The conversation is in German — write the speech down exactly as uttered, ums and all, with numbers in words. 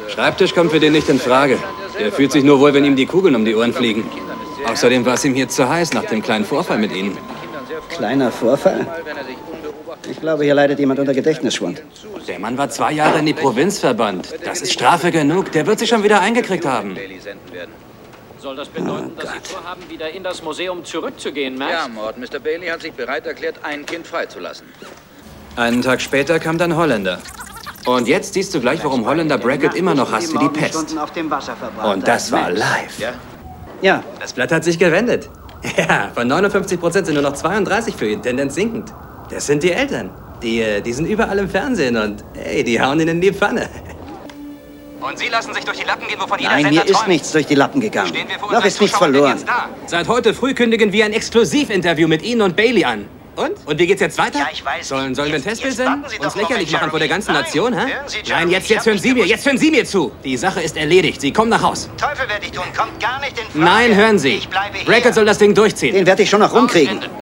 Schreibtisch kommt für den nicht in Frage. Der fühlt sich nur wohl, wenn ihm die Kugeln um die Ohren fliegen. Außerdem war es ihm hier zu heiß nach dem kleinen Vorfall mit Ihnen. Kleiner Vorfall? Ich glaube, hier leidet jemand unter Gedächtnisschwund. Der Mann war zwei Jahre in die Provinz verbannt. Das ist Strafe genug. Der wird sich schon wieder eingekriegt haben. Soll das bedeuten, Oh dass Sie vorhaben, wieder in das Museum zurückzugehen, Max? Ja, Mord. Mister Bailey hat sich bereit erklärt, ein Kind freizulassen. Einen Tag später kam dann Holländer. Und jetzt siehst du gleich, warum Holländer Brackett immer noch hasst wie die Pest. Und das war live. Ja? Ja, Das Blatt hat sich gewendet. Ja, von neunundfünfzig Prozent sind nur noch zweiunddreißig für ihn, Tendenz sinkend. Das sind die Eltern. Die, äh, die sind überall im Fernsehen und, ey, die hauen ihn in die Pfanne. Und Sie lassen sich durch die Lappen gehen, wovon jeder nein, Sender mir ist träumt. nichts durch die Lappen gegangen. Stehen wir vor Noch unseren ist nichts Zuschauern denn verloren. jetzt da? Seit heute früh kündigen wir ein Exklusivinterview mit Ihnen und Bailey an. Und? Und wie geht's jetzt weiter? Ja, ich weiß. Sollen, sollen wir ein Jetzt- Testbild jetzt warten senden? Sie Uns doch noch lächerlich mit machen vor der Jeremy. ganzen Nein. Nation, hä? Hören Sie, Jeremy, Nein, jetzt, ich jetzt hab hören nicht Sie mir, gewusst. jetzt hören Sie mir zu. Die Sache ist erledigt. Sie kommen nach Haus. Teufel werde ich tun, kommt gar nicht in Frage. Nein, hören Sie. Ich bleibe hier. Brackett soll das Ding durchziehen. Den werde ich schon noch rumkriegen.